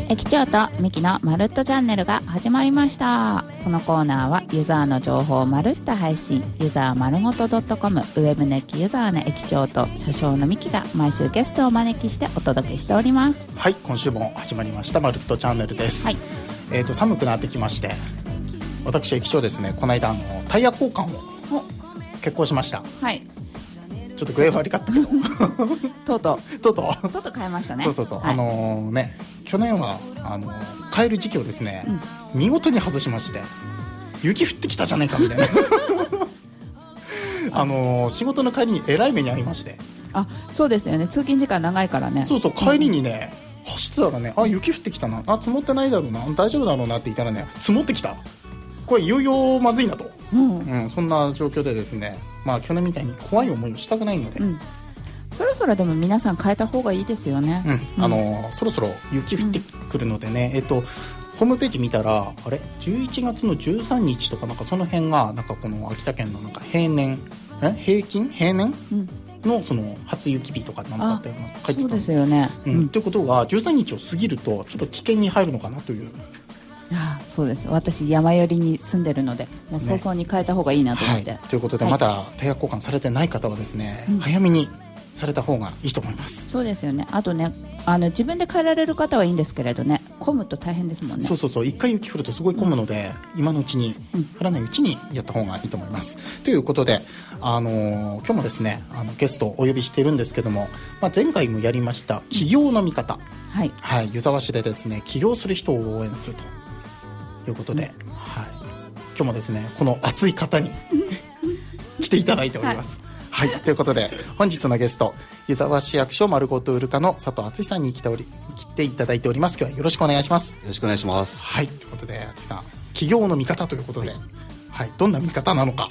駅長とミキのまるっとチャンネルが始まりました。このコーナーはユーザーの情報をまるっと配信、ユーザーまるごと .com ウェブネッキユーザーの駅長と車掌のミキが毎週ゲストをお招きしてお届けしております。 はい、今週も始まりましたまるっとチャンネルです。はい、寒くなってきまして、私駅長ですね、この間タイヤ交換を決行しました。はい、ちょっと具合悪かったけどとうとう変えましたね。そう、はい、去年は変える時期をですね、見事に外しまして、雪降ってきたじゃないかみたいな仕事の帰りにえらい目に遭いまして。 あ、そうですよね、通勤時間長いからね。 そう帰りにね、走ってたらね、雪降ってきたな、積もってないだろうな、大丈夫だろうなって言ったらね、積もってきた。これいよいよまずいなと、そんな状況でですね、去年みたいに怖い思いをしたくないので、 そろそろでも皆さん変えた方がいいですよね。 そろそろ雪降ってくるのでね、ホームページ見たらあれ11月の13日とかなんかその辺がなんかこの秋田県のなんか平年のその初雪日とかなんかあったような書いてた。 そうですよね。 ということが13日を過ぎるとちょっと危険に入るのかなという。 そうです。私山寄りに住んでるので、もう早々に変えた方がいいなと思って、 ということで、まだタイヤ交換されてない方はですね、早めにされた方がいいと思います。 そうですよね。あとね、自分で変えられる方はいいんですけれどね、混むと大変ですもんね。 そう一回雪降るとすごい混むので、今のうちに、降らないうちにやった方がいいと思います。ということで、今日もですね、ゲストをお呼びしているんですけども、前回もやりました起業の見方、湯沢市でですね、起業する人を応援するということで、今日もですね、この熱い方に来ていただいております。ということで、本日のゲスト、湯沢市役所丸ごと売る課の佐藤敦さんに来ていただいております。今日はよろしくお願いします。 よろしくお願いします。 ということで、敦さん、起業の見方ということで、どんな見方なのか。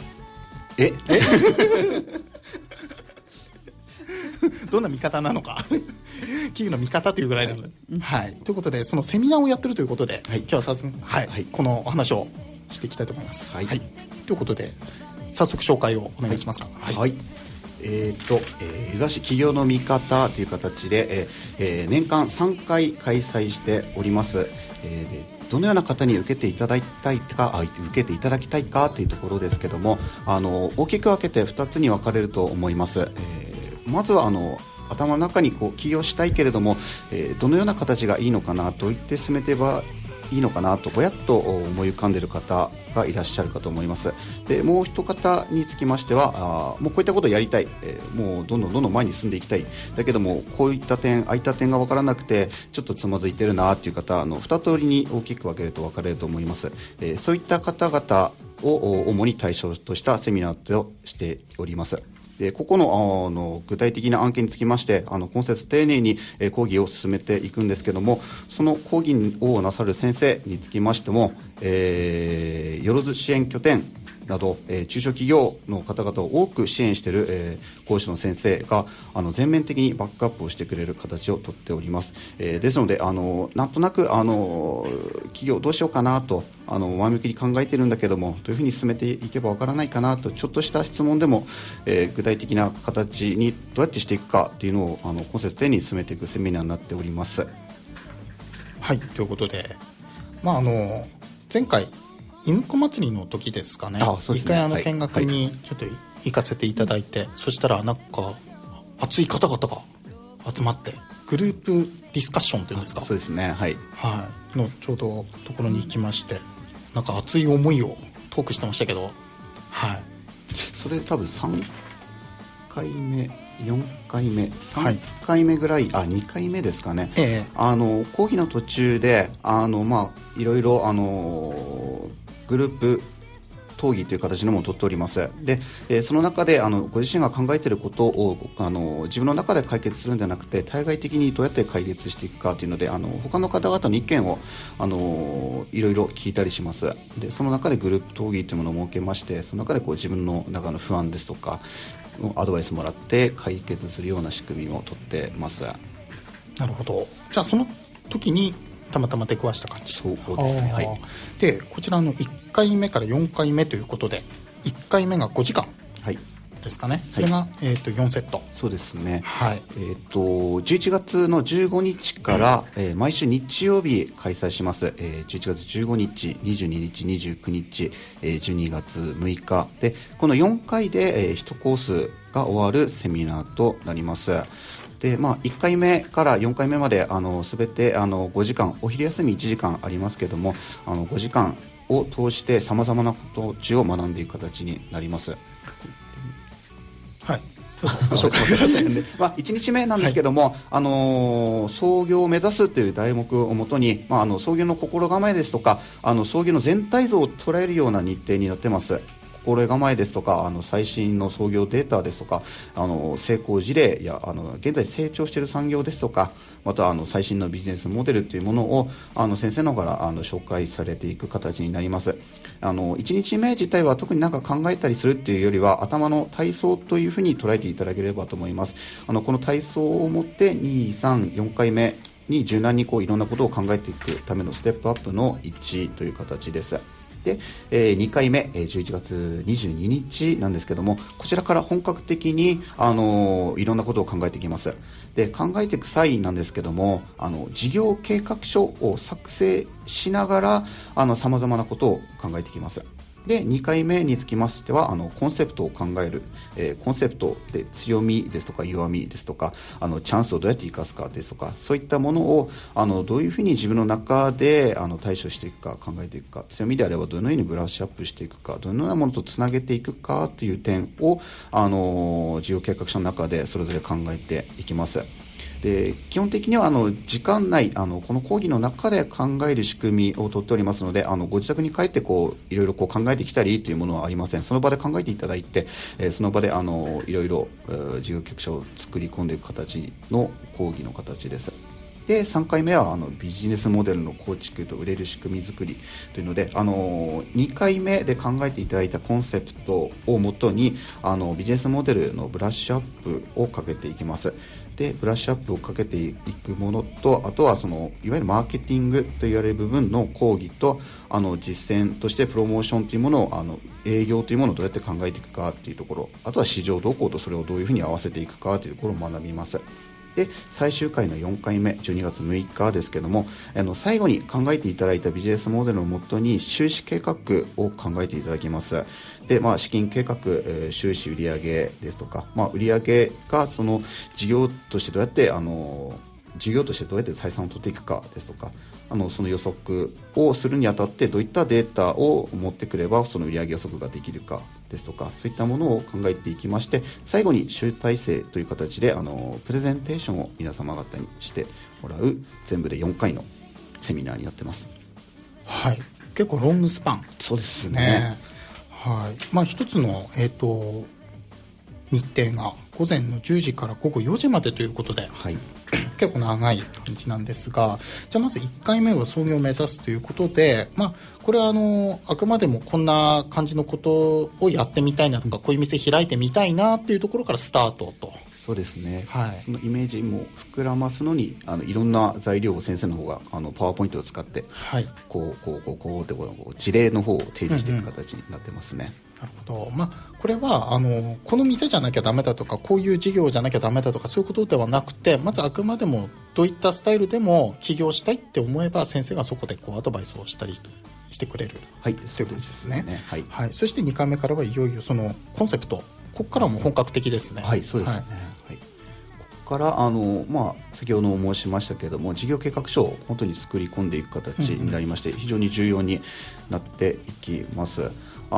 どんな見方なのか企業の見方というぐらいなので、ということで、そのセミナーをやってるということで、今日はこのお話をしていきたいと思います。ということで、早速紹介をお願いしますか。 湯沢市企業の見方という形で、年間3回開催しております。どのような方に受けていただきたいかというところですけども、大きく分けて2つに分かれると思います。まずは頭の中に起業したいけれども、どのような形がいいのかな、どういって進めてばいいのかなとぼやっと思い浮かんでいる方がいらっしゃるかと思います。で、もう一方につきましては、もうこういったことをやりたい、もうどんどん前に進んでいきたい、だけどもこういった点、ああいった点が分からなくてちょっとつまずいてるなという方、2通りに大きく分けると分かれると思います。そういった方々を主に対象としたセミナーをしております。で、個々の具体的な案件につきまして今節丁寧に講義を進めていくんですけども、その講義をなさる先生につきましても、よろず支援拠点など、中小企業の方々を多く支援している、講師の先生が全面的にバックアップをしてくれる形をとっております。ですのでなんとなく企業どうしようかなと前向きに考えているんだけども、どういうふうに進めていけばわからないかなと、ちょっとした質問でも、具体的な形にどうやってしていくかというのを今節丁寧に進めていくセミナーになっております。 ということで、前回犬子祭りの時ですかね、一回見学にちょっと行かせていただいて、そしたらなんか熱い方々が集まってグループディスカッションというんですか。 そうですね、 のちょうどところに行きまして、なんか熱い思いをトークしてましたけど、 それ多分3回目4回目3回目ぐらい、2回目ですかね。講義の途中でいろいろグループ討議という形のものを取っております。で、その中でご自身が考えていることを自分の中で解決するんじゃなくて、対外的にどうやって解決していくかというので、他の方々の意見をいろいろ聞いたりします。で、その中でグループ討議というものを設けまして、その中で自分の中の不安ですとかアドバイスもらって解決するような仕組みを取ってます。 なるほど。じゃあその時にたまたま出くわした感じ。 そうですね。 で、こちらの1回目から4回目ということで、1回目が5時間、 ですかね。それが、4セット。 そうですね、 はい。 11月の15日から、毎週日曜日開催します、11月15日、22日、29日、12月6日で、この4回で、1コースが終わるセミナーとなります。で1回目から4回目まで全て5時間、お昼休み1時間ありますけども、5時間を通してさまざまなことを学んでいく形になります。 はい、 ご紹介くださいね。1日目なんですけども、創業を目指すという題目をもとに、創業の心構えですとか創業の全体像を捉えるような日程になってます。心構えですとか最新の創業データですとか成功事例や現在成長している産業ですとか、また最新のビジネスモデルというものを先生の方から紹介されていく形になります。1日目自体は特に何か考えたりするっていうよりは頭の体操というふうに捉えていただければと思います。この体操をもって2、3、4回目に柔軟にいろんなことを考えていくためのステップアップの1という形です。で、2回目、11月22日なんですけども、こちらから本格的にいろんなことを考えていきます。で、考えていく際なんですけども、事業計画書を作成しながらさまざまなことを考えていきます。で、2回目につきましてはコンセプトを考える、コンセプトで強みですとか弱みですとかチャンスをどうやって生かすかですとか、そういったものをどういうふうに自分の中で対処していくか考えていくか、強みであればどのようにブラッシュアップしていくか、どのようなものとつなげていくかという点を事業計画書の中でそれぞれ考えていきます。で、基本的には時間内この講義の中で考える仕組みをとっておりますので、ご自宅に帰っていろいろ考えてきたりというものはありません。その場で考えていただいて、その場でいろいろ事業計画書を作り込んでいく形の講義の形です。で、3回目はビジネスモデルの構築と売れる仕組み作りというので、2回目で考えていただいたコンセプトをもとにビジネスモデルのブラッシュアップをかけていきます。で、ブラッシュアップをかけていくものと、あとはいわゆるマーケティングと言われる部分の講義と実践としてプロモーションというものを営業というものをどうやって考えていくかというところ、あとは市場動向とそれをどういうふうに合わせていくかというところを学びます。で、最終回の4回目12月6日ですけども、最後に考えていただいたビジネスモデルをもとに収支計画を考えていただきます。で、資金計画、収支売上ですとか、売上がその事業としてどうやって採算を取っていくかですとか、その予測をするにあたってどういったデータを持ってくればその売上予測ができるかですとか、そういったものを考えていきまして、最後に集大成という形でプレゼンテーションを皆様方にしてもらう全部で4回のセミナーになってます。 はい、結構ロングスパン。 そうですね。 はい。一つの、日程が午前の10時から午後4時までということで、はい、結構長い日なんですが、じゃあまず1回目は創業を目指すということで、これはあくまでもこんな感じのことをやってみたいなとか、こういう店開いてみたいなっていうところからスタートと。 そうですね、 はい、 そのイメージも膨らますのにいろんな材料を先生の方がパワーポイントを使って、はい、って事例の方を提示していく形になってますね。 なるほど。これはこの店じゃなきゃダメだとか、こういう事業じゃなきゃダメだとか、そういうことではなくて、まずあくまでもどういったスタイルでも起業したいって思えば、先生がそこでアドバイスをしたりしてくれる、 はい、 ということですね。 はいはい、そして2回目からはいよいよそのコンセプト、ここからも本格的ですね。 はい、そうですね。はい、ここから先ほど申しましたけれども、事業計画書を本当に作り込んでいく形になりまして、非常に重要になっていきます。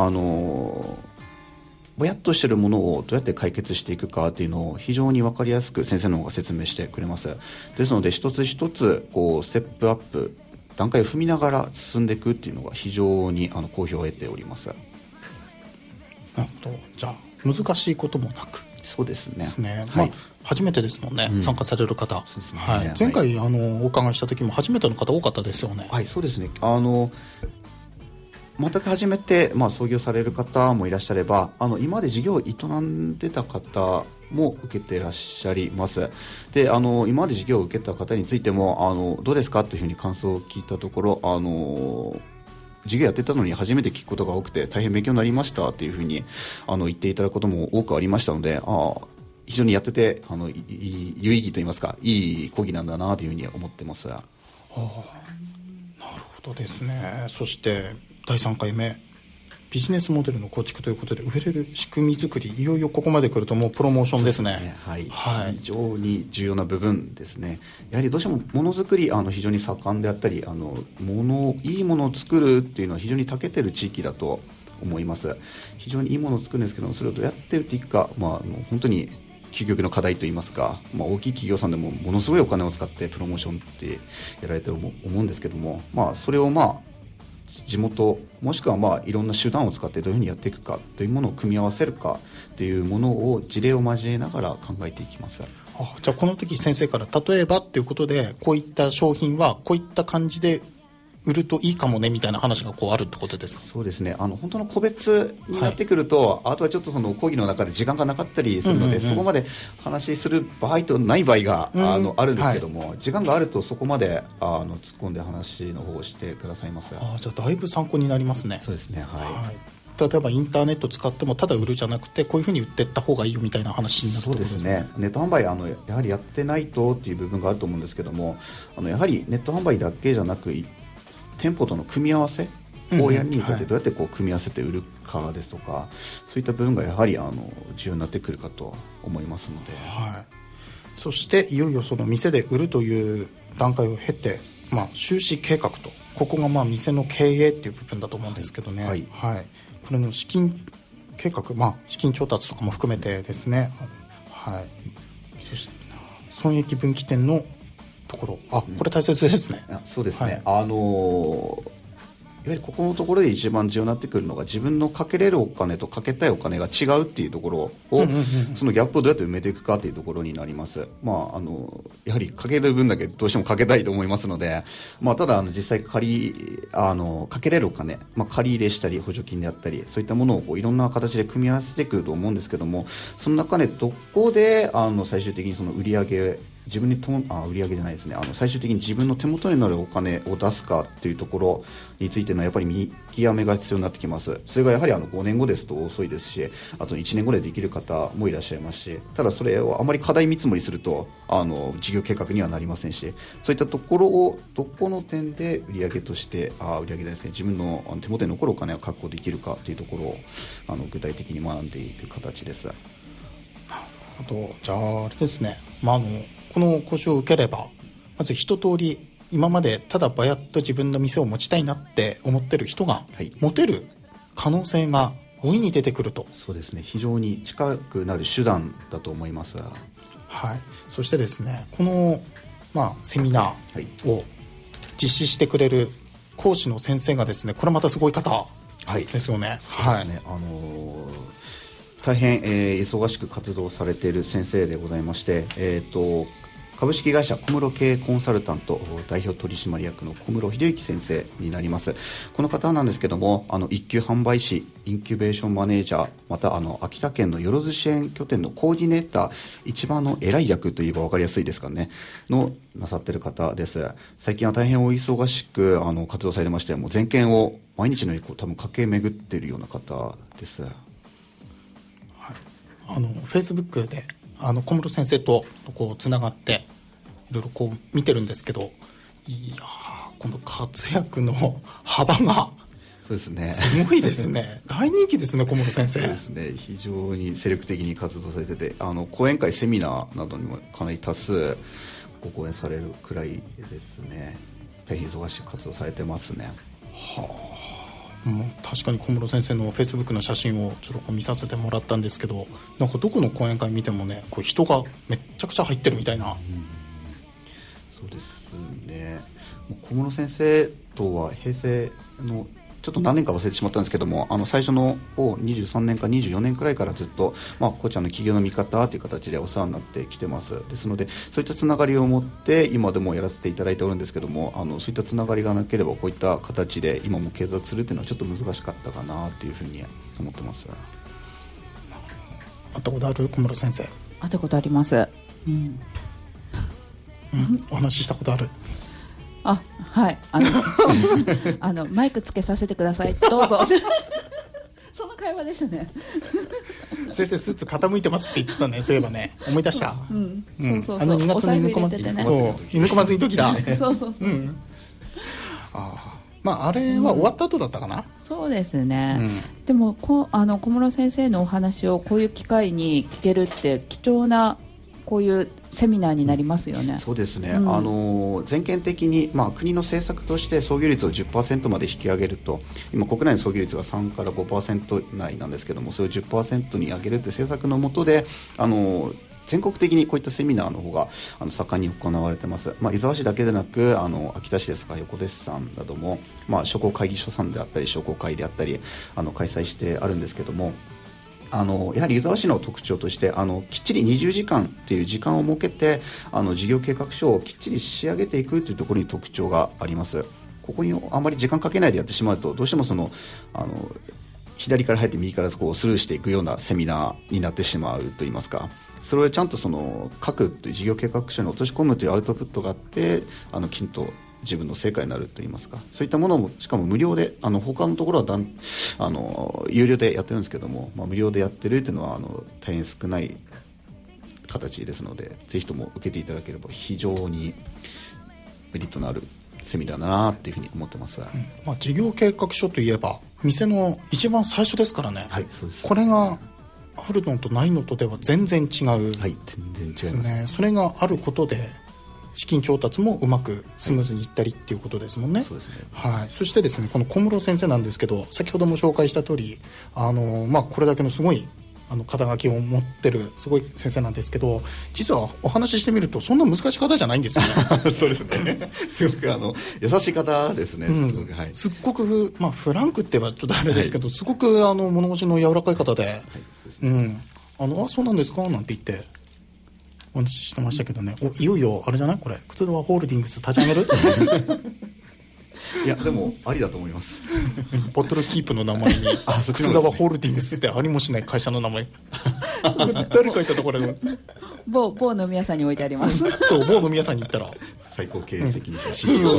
ぼやっとしているものをどうやって解決していくかというのを非常に分かりやすく先生の方が説明してくれます。ですので一つ一つステップアップ段階を踏みながら進んでいくっていうのが非常に好評を得ております。 なるほど。じゃあ難しいこともなく。 そうですね。 はい、初めてですもんね、参加される方。そうですね。はい、前回お伺いした時も初めての方多かったですよね。 はい、そうですね。全く初めて、創業される方もいらっしゃれば、今まで事業を営んでた方も受けていらっしゃいます。で、今まで事業を受けた方についてもどうですかというふうに感想を聞いたところ、 授業やってたのに初めて聞くことが多くて大変勉強になりましたっていうふうに言っていただくことも多くありましたので、非常にやってて有意義といいますか、いい講義なんだなというふうに思ってます。 なるほどですね。そして第3回目、ビジネスモデルの構築ということで、売れる仕組み作り、いよいよここまで来るともうプロモーションですね。 はいはい、非常に重要な部分ですね。やはりどうしてもものづくり非常に盛んであったり、いいものを作るっていうのは非常に長けてる地域だと思います。非常にいいものを作るんですけども、それをどうやって売っていくか、本当に究極の課題といいますか、大きい企業さんでもものすごいお金を使ってプロモーションってやられてると思うんですけども、それを地元もしくはいろんな手段を使ってどういうふうにやっていくかというものを組み合わせるかというものを事例を交えながら考えていきます。 じゃあこの時先生から例えばということで、こういった商品はこういった感じで売るといいかもねみたいな話があるってことですか？ そうですね。本当の個別になってくると、あとはちょっとその講義の中で時間がなかったりするので、そこまで話する場合とない場合があるんですけども、時間があるとそこまで突っ込んで話の方をしてくださいます。 じゃあだいぶ参考になりますね。 そうですね。はい。 例えばインターネット使ってもただ売るじゃなくて、こういうふうに売っていった方がいいよみたいな話になると。 そうですね。ネット販売やはりやってないとっていう部分があると思うんですけども、やはりネット販売だけじゃなく店舗との組み合わせをやるに至ってどうやって組み合わせて売るかですとか、そういった部分がやはり重要になってくるかと思いますので、 そしていよいよその店で売るという段階を経て、収支計画と、ここが店の経営っていう部分だと思うんですけどね、これの資金計画、資金調達とかも含めてですね、そして損益分岐点のところ、これ大切ですね。 そうですね。やはりここのところで一番重要になってくるのが、自分のかけれるお金とかけたいお金が違うっていうところを、そのギャップをどうやって埋めていくかっていうところになります。やはりかける分だけどうしてもかけたいと思いますので、ただ実際かけれるお金、借り入れしたり補助金であったり、そういったものをいろんな形で組み合わせてくると思うんですけども、その中でどこで最終的にその売り上げ自分に売り上げじゃないですね、最終的に自分の手元になるお金を出すかっていうところについてのやっぱり見極めが必要になってきます。それがやはり5年後ですと遅いですし、あと1年後でできる方もいらっしゃいますし、ただそれをあまり過大見積もりすると事業計画にはなりませんし、そういったところをどこの点で売り上げとして売り上げですね、自分の手元に残るお金を確保できるかというところを具体的に学んでいく形です。 じゃああれですね、この講習を受ければまず一通り、今までただバヤッと自分の店を持ちたいなって思ってる人が持てる可能性が大いに出てくると。 そうですね、非常に近くなる手段だと思います。 そしてですね、この、セミナーを実施してくれる講師の先生がですね、これまたすごい方ですよね。 そうですね、大変、忙しく活動されている先生でございまして、株式会社小室経営コンサルタント代表取締役の小室秀之先生になります。この方なんですけども、一級販売士、インキュベーションマネージャー、また秋田県のよろず支援拠点のコーディネーター、一番偉い役といえば分かりやすいですかねのなさっている方です。最近は大変お忙しく活動されてまして、もう全県を毎日のように多分駆け巡っているような方です。 フェイスブックで小室先生とつながっていろいろ見てるんですけど、いやこの活躍の幅がそうですね、 すごいですね。大人気ですね、小室先生。 そうですね、非常に精力的に活動されてて、講演会セミナーなどにもかなり多数ご講演されるくらいですね。大変忙しく活動されてますね。 確かに小室先生のフェイスブックの写真をちょっと見させてもらったんですけど、なんかどこの講演会見てもね、人がめっちゃくちゃ入ってるみたいな、 そうですね。小室先生とは平成のちょっと何年か忘れてしまったんですけども、最初の23年か24年くらいからずっと、こちらの企業の味方という形でお世話になってきてます。ですのでそういったつながりを持って今でもやらせていただいておるんですけども、そういったつながりがなければこういった形で今も継続するというのはちょっと難しかったかなというふうに思ってます。 会ったことある？小室先生。 会ったことあります。 お話ししたことある？ あ、はい、マイクつけさせてください、どうぞその会話でしたね先生スーツ傾いてますって言ってたね、そういえばね、思い出した。 そうそうそう、 2月の犬小松、犬小松の時だそうそうそう、 あれは終わった後だったかな。 そうですね、でも小室先生のお話をこういう機会に聞けるって貴重なこういうセミナーになりますよね。 そうですね、全県的に、国の政策として操業率を 10% まで引き上げると、今国内の操業率が3から 5% 内なんですけども、それを 10% に上げるという政策の下で全国的にこういったセミナーの方が盛んに行われています。伊沢市だけでなく秋田市ですか、横手市さんなども、商工会議所さんであったり商工会であったり開催してあるんですけども、やはり湯沢市の特徴としてきっちり20時間という時間を設けて事業計画書をきっちり仕上げていくというところに特徴があります。ここにあまり時間かけないでやってしまうと、どうしても左から入って右からこうスルーしていくようなセミナーになってしまうといいますか、それをちゃんと書くという事業計画書に落とし込むというアウトプットがあってきちんと自分の成果になるといいますか、そういったものもしかも無料で他のところは有料でやってるんですけども、無料でやってるというのは大変少ない形ですので、ぜひとも受けていただければ非常にメリットのあるセミナーだなというふうに思ってます。 事業計画書といえば店の一番最初ですからね。 はい、そうです。 これがあるのとないのとでは全然違う、 はい、全然違いますね。 それがあることで資金調達もうまくスムーズにいったりっていうことですもんね。 そうですね。 はい。そしてですね、この小室先生なんですけど、先ほども紹介した通りこれだけのすごい肩書きを持ってるすごい先生なんですけど、実はお話ししてみるとそんな難しい方じゃないんですよねそうですねすごく優しい方ですね、 すっごくフランクって言えばちょっとあれですけど、すごく物腰の柔らかい方で、そうなんですかなんて言ってお話ししてましたけどね。いよいよあれじゃない、これ靴戸ホールディングス立ち上げるいやでもありだと思いますボトルキープの名前に靴沢ホールディングスってありもしない会社の名前誰か言ったところで某飲み屋さんに置いてありますそう、某飲み屋さんに行ったら最高経営責任者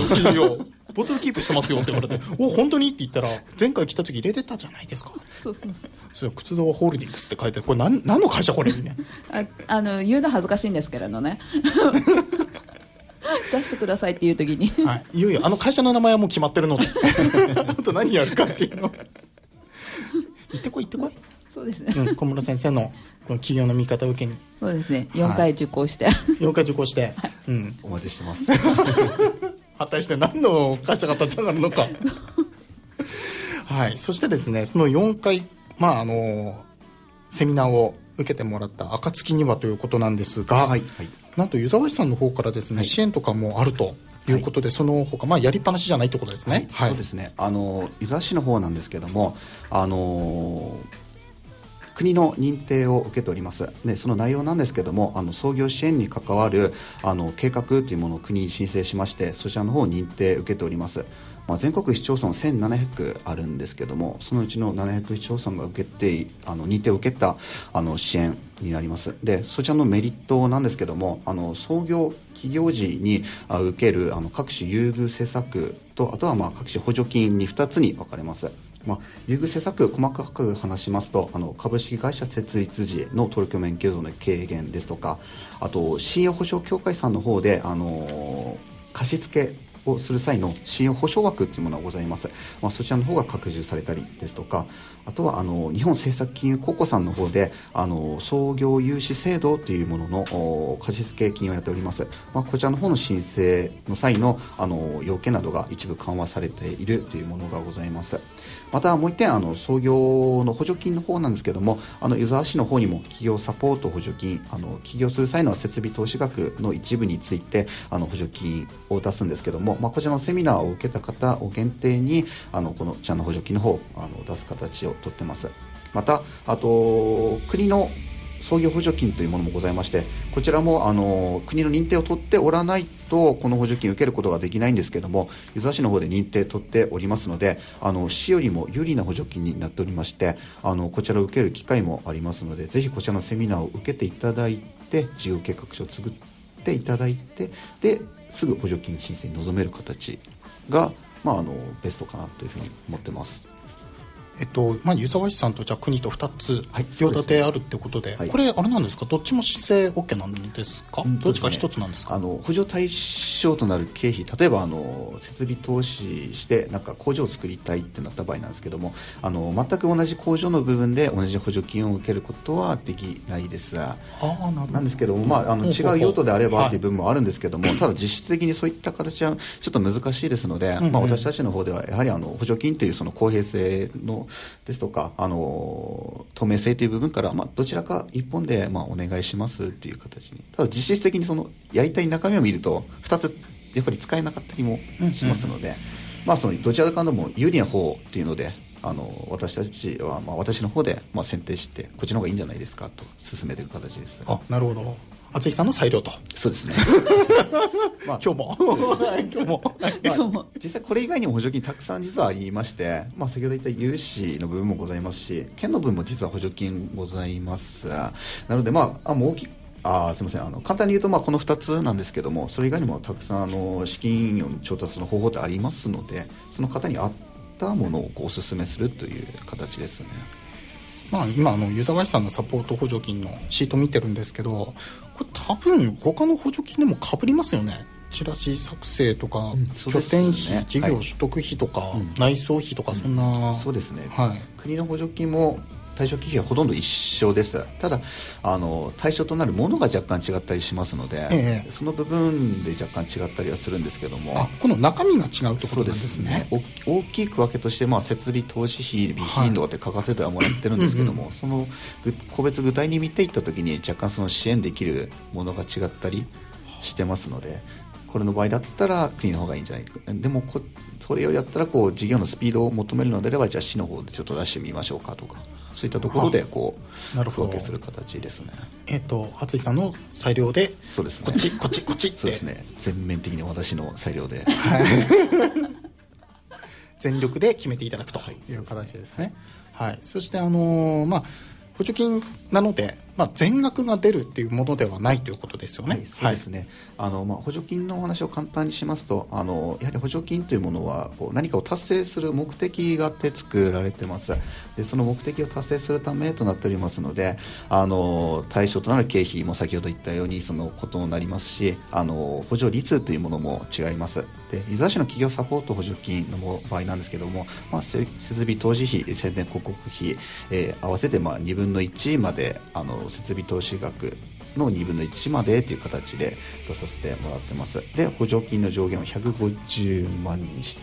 CEO ボトルキープしてますよって言われてお、本当にって言ったら、前回来た時入れてたじゃないですか。そう靴沢ホールディングスって書いてある、これ何の会社これね言うの恥ずかしいんですけれどね出してくださいっていう時に、 いよいよ会社の名前はもう決まってるのであと何やるかっていうの行ってこい。 そうですね、 小室先生のこの企業の見方を受けに、 そうですね、4回受講して、 4回受講して、 お待ちしてます果たして何の会社が立ち上がるのかはい。そしてですね、その4回セミナーを受けてもらった暁にはということなんですが、なんと湯沢市さんの方からですね、支援とかもあるということで、その他やりっぱなしじゃないってことですね。 そうですね。湯沢市の方なんですけども、国の認定を受けております。でその内容なんですけども、創業支援に関わる計画というものを国に申請しまして、そちらの方を認定受けております。全国市町村1700あるんですけども、そのうちの700市町村が受けて認定を受けた支援になります。でそちらのメリットなんですけども、創業企業時に受ける各種優遇施策と、あとは各種補助金に2つに分かれます。優遇施策、細かく話しますと、株式会社設立時の取り組み免許増の軽減ですとか、あと信用保証協会さんの方で貸付をする際の信用保証枠というものがございます。そちらの方が拡充されたりですとか、あとは日本政策金融公庫さんの方で創業融資制度というものの貸付金をやっております。こちらの方の申請の際の要件などが一部緩和されているというものがございます。またもう一点、創業の補助金の方なんですけども、湯沢市の方にも企業サポート補助金、起業する際の設備投資額の一部について補助金を出すんですけども、こちらのセミナーを受けた方を限定にこのちゃんの補助金の方を出す形をとってます。また国の創業補助金というものもございまして、こちらも国の認定を取っておらないとこの補助金を受けることができないんですけども、湯沢市の方で認定取っておりますので、市よりも有利な補助金になっておりまして、こちらを受ける機会もありますので、ぜひこちらのセミナーを受けていただいて、事業計画書を作っていただいて、ですぐ補助金申請に臨める形が、ベストかなというふうに思ってます。 湯沢市さんとじゃあ国と2つはい用立てあるってことで、 はい、 これあれなんですか、どっちも申請 OK なんですか、どっちか1つなんですか。 補助対象となる経費、例えば設備投資してなんか工場を作りたいってなった場合なんですけども、全く同じ工場の部分で同じ補助金を受けることはできないです。なんですけども、違う用途であればという部分もあるんですけども、ただ実質的にそういった形はちょっと難しいですので、私たちの方ではやはり補助金というその公平性のですとか透明性という部分から、どちらか一本でお願いしますという形に、ただ実質的にそのやりたい中身を見ると2つやっぱり使えなかったりもしますので、そのどちらかでも有利な方というので私たちは、私の方で選定してこっちの方がいいんじゃないですかと進めていく形です。 なるほど、厚井さんの裁量と。 そうですね今日も実際これ以外にも補助金たくさん実はありまして、先ほど言った融資の部分もございますし、県の分も実は補助金ございます。なのでもう大きくすみません、簡単に言うとこの2つなんですけども、それ以外にもたくさん資金の調達の方法ってありますので、その方に合ったものをお勧めするという形ですね。 今湯沢市さんのサポート補助金のシート見てるんですけど、これ多分他の補助金でも被りますよね。チラシ作成とか、拠点費、事業取得費とか、内装費とか、そんな、 そうですね、国の補助金も対象経費はほとんど一緒です。ただ対象となるものが若干違ったりしますので、その部分で若干違ったりはするんですけども、 この中身が違うってことなんですね。 大きく分けとして、設備投資費、備品とかって書かせてはもらってるんですけども、その個別具体に見ていったときに若干その支援できるものが違ったりしてますので、これの場合だったら国の方がいいんじゃないか、でもそれよりだったら事業のスピードを求めるのであれば、じゃあ市の方でちょっと出してみましょうかとか、そういったところで区分けする形ですね。 厚井さんの裁量で、 そうですね、 こっちってそうですね、全面的に私の裁量で、 全力で決めていただくという形ですね。そして補助金なので、全額が出るっていうものではないということですよね。 そうですね、補助金のお話を簡単にしますと、やはり補助金というものは何かを達成する目的があって作られています。でその目的を達成するためとなっておりますので、対象となる経費も先ほど言ったようにそのことになりますし、補助率というものも違います。で湯沢市の企業サポート補助金の場合なんですけども、設備投資費、宣伝広告費、合わせて2分の1まで設備投資額の2分の1までという形で出させてもらってます。で補助金の上限を150万にして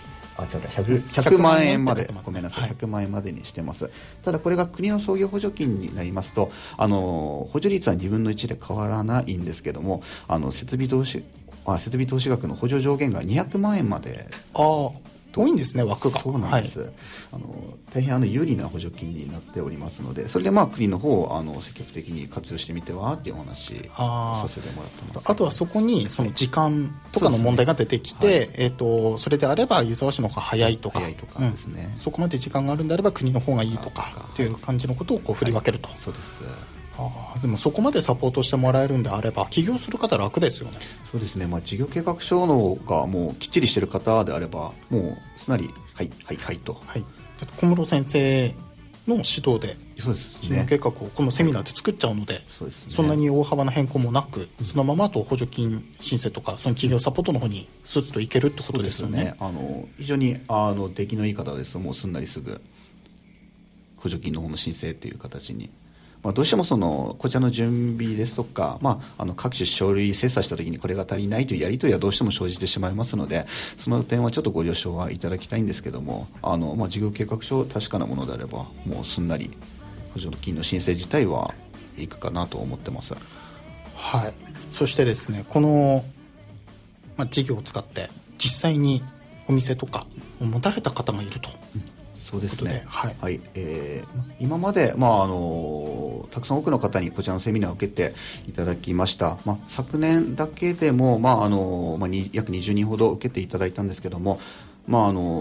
100万円まで、ごめんなさい、100万円までにしてます。ただこれが国の創業補助金になりますと、補助率は2分の1で変わらないんですけども、設備投資額の補助上限が200万円まで多いんですね、枠が。 そうなんです、大変有利な補助金になっておりますので、それで国の方を積極的に活用してみてはっていうお話をさせてもらってます。 あとはそこにその時間とかの問題が出てきて、それであれば湯沢市の方が早いとかですね、 そこまで時間があるんであれば国の方がいいとかっていう感じのことを振り分けると。 そうです。 でもそこまでサポートしてもらえるんであれば起業する方楽ですよね。 そうですね、事業計画書のがもうきっちりしてる方であればもうすなりはいと、 小室先生の指導でそうですね、 事業計画をこのセミナーで作っちゃうので、そんなに大幅な変更もなく、そのままと補助金申請とかその企業サポートの方にスッといけるってことですよね。 非常に出来のいい方ですともうすんなりすぐ補助金の方の申請という形に、どうしてもこちらの準備ですとか、各種書類精査したときにこれが足りないというやり取りはどうしても生じてしまいますので、その点はちょっとご了承はいただきたいんですけども、事業計画書確かなものであればもうすんなり補助金の申請自体はいくかなと思ってます。 そしてですね、この、事業を使って実際にお店とかを持たれた方がいると。 そうですね、今まで、たくさん多くの方にこちらのセミナーを受けていただきました。昨年だけでも、約20人ほど受けていただいたんですけども、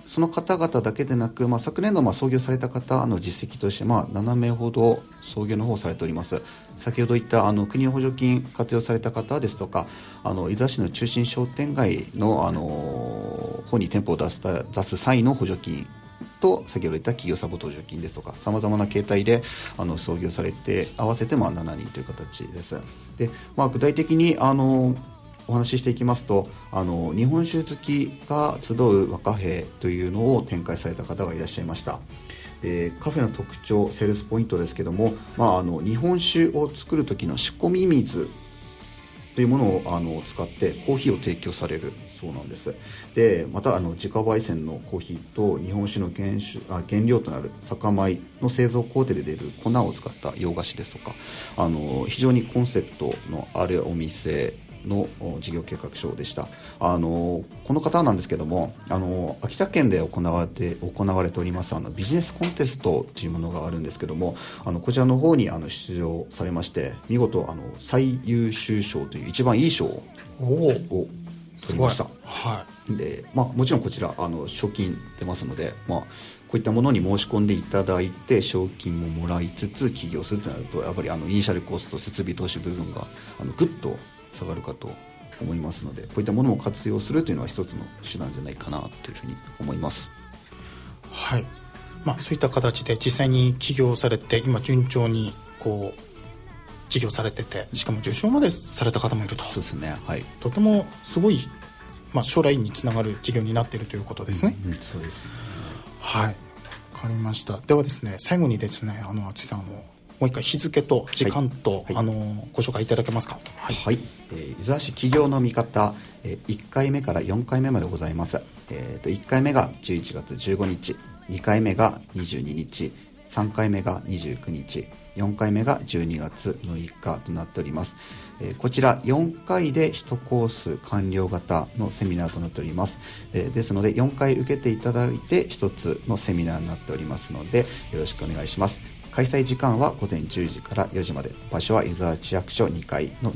その方々だけでなく、昨年度創業された方の実績として、7名ほど創業の方をされております。先ほど言った国の補助金活用された方ですとか、伊沢市の中心商店街の、方に店舗を出す際の補助金と、先ほど言った企業サポート補助金ですとか、さまざまな形態で創業されて、合わせて7人という形です。で、具体的にお話ししていきますと、日本酒好きが集う和カフェというのを展開された方がいらっしゃいました。カフェの特徴、セールスポイントですけども、日本酒を作る時の仕込み水というものを使ってコーヒーを提供されるそうなんです。で、また自家焙煎のコーヒーと日本酒の原料となる酒米の製造工程で出る粉を使った洋菓子ですとか、非常にコンセプトのあるお店の事業計画書でした。この方なんですけども、秋田県で行われておりますビジネスコンテストというものがあるんですけども、こちらの方に出場されまして、見事最優秀賞という一番いい賞を取りました。 はい。 で、もちろんこちら賞金出ますので、こういったものに申し込んでいただいて賞金ももらいつつ起業するとなると、やっぱりイニシャルコスト、設備投資部分がぐっと下がるかと思いますので、こういったものを活用するというのは一つの手段じゃないかなというふうに思います。 はい。そういった形で実際に起業されて、今順調に事業されてて、しかも受賞までされた方もいると。 そうですね、はい、 とてもすごい、将来につながる事業になっているということですね。 そうですね。 はい、分かりました。ではですね、最後にですね、淳さんもう一回日付と時間と、ご紹介いただけますか。 はい、伊沢市起業の見方、1回目から4回目までございます。1回目が11月15日、2回目が22日、3回目が29日、4回目が12月6日となっております。こちら4回で1コース完了型のセミナーとなっております。ですので4回受けていただいて1つのセミナーになっておりますので、よろしくお願いします。開催時間は午前10時から4時まで、場所は伊沢市役所2階の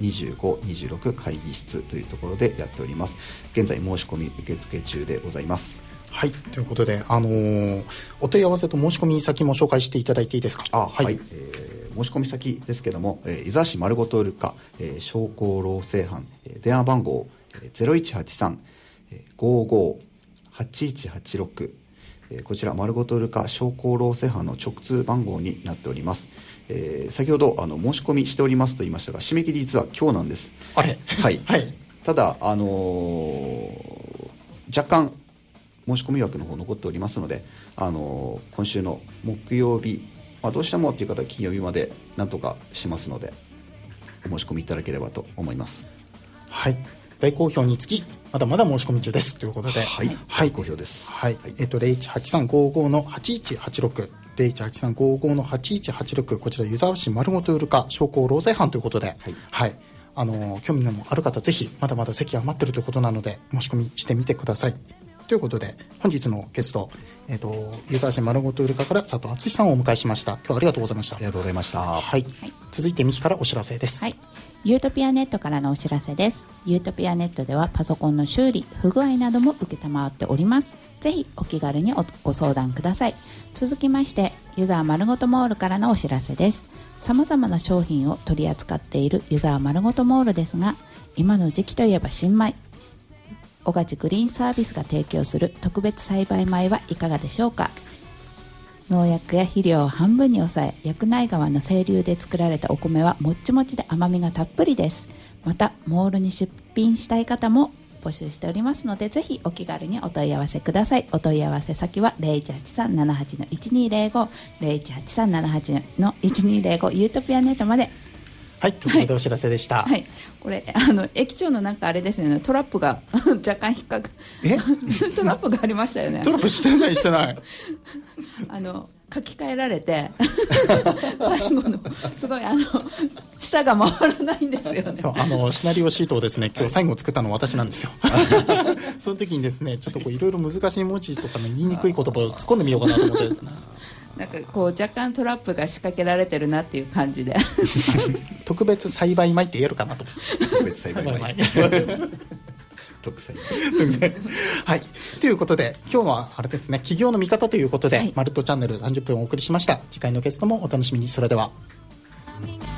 25、26会議室というところでやっております。現在申し込み受付中でございます。 はい、ということで、お問い合わせと申し込み先も紹介していただいていいですか。 はい、申し込み先ですけども、伊沢市丸ごと売るか、商工労政班、電話番号 0183-55-8186、こちら丸ごと売るか商工労政班の直通番号になっております。先ほど申し込みしておりますと言いましたが、締め切り実は今日なんです。 あれ、 はい、 はい、 ただ、若干申し込み枠の方残っておりますので、今週の木曜日、どうしてもという方は金曜日までなんとかしますので、お申し込みいただければと思います。 はい、大好評につきまだまだ申し込み中ですということで、 はい、大好評です。 はい、018355の8186 018355の8186、こちら湯沢市丸ごと売るか商工労政班ということで、はい、興味のある方ぜひ、まだまだ席余ってるということなので申し込みしてみてくださいということで、本日のゲスト、湯沢市丸ごと売るかから佐藤敦さんをお迎えしました。今日はありがとうございました。 ありがとうございました。 はい、続いてミキからお知らせです。 はい、ユートピアネットからのお知らせです。ユートピアネットではパソコンの修理、不具合なども受けたまわっております。ぜひお気軽にご相談ください。続きまして、湯沢丸ごとモールからのお知らせです。さまざまな商品を取り扱っている湯沢丸ごとモールですが、今の時期といえば新米、小勝グリーンサービスが提供する特別栽培米はいかがでしょうか。農薬や肥料を半分に抑え、薬内川の清流で作られたお米はもっちもちで甘みがたっぷりです。またモールに出品したい方も募集しておりますので、ぜひお気軽にお問い合わせください。お問い合わせ先は 0183-78-1205 0183-78-1205 ユートピアネットまで。 はい、ということでお知らせでした。 はい、これ駅長のなんかあれですね、トラップが若干引っかかトラップがありましたよね。 トラップしてない書き換えられて最後のすごい舌が回らないんですよね。 そうシナリオシートをですね、今日最後作ったのは私なんですよその時にですね、ちょっといろいろ難しい文字とかね、言いにくい言葉を突っ込んでみようかなと思ってですねなんか若干トラップが仕掛けられてるなっていう感じで特別栽培米って言えるかなと。 特別栽培米独裁はい、ということで今日はあれですね、企業の見方ということで、 はい、 マルットチャンネル30分お送りしました。次回のゲストもお楽しみに。それでは。